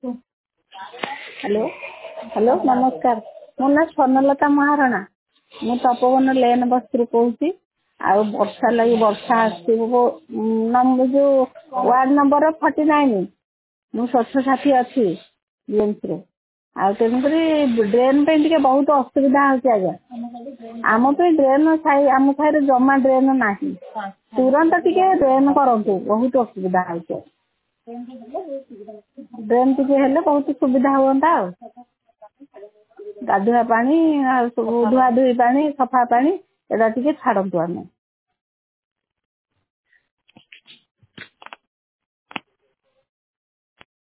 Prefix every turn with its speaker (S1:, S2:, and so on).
S1: Hello hello ନମସ୍କାର। ମୋ ନାଁ ସ୍ୱର୍ଣ୍ଣଲତା ମହାରଣା। ମୁଁ ତପୋବନ ଲେନ୍ ବସ୍ତିରୁ କହୁଛି। ଆଉ ବର୍ଷା ଲାଗି ବର୍ଷା ଆସିବ ଯୋଉ ୱାର୍ଡ ନମ୍ବର 49 ମୁଁ ସ୍ୱଚ୍ଛ ସାଥୀ ଅଛି ବିଏମ୍ସିରେ। ଆଉ ତେଣୁକରି ଡ୍ରେନ୍ ପାଇଁ ଟିକେ ବହୁତ ଅସୁବିଧା ହେଉଛି ଆଜ୍ଞା। ଆମ ପାଇଁ ଡ୍ରେନ୍ ଆମ ସାହିରେ ଜମା ଡ୍ରେନ୍ ନାହିଁ। ତୁରନ୍ତ ଟିକେ ଡ୍ରେନ୍ କରନ୍ତୁ, ବହୁତ ଅସୁବିଧା ହେଉଛି। ଡ୍ରେନ୍ ଟିକେ ହେଲେ ବହୁତ ସୁବିଧା ହୁଅନ୍ତା। ଆଉ ଗାଧୁଆ ପାଣି ଆଉ ସବୁ ଧୁଆଧୁଇ ପାଣି ସଫା ପାଣି ଏଇଟା ଟିକେ ଛାଡ଼ନ୍ତୁ ଆମେ।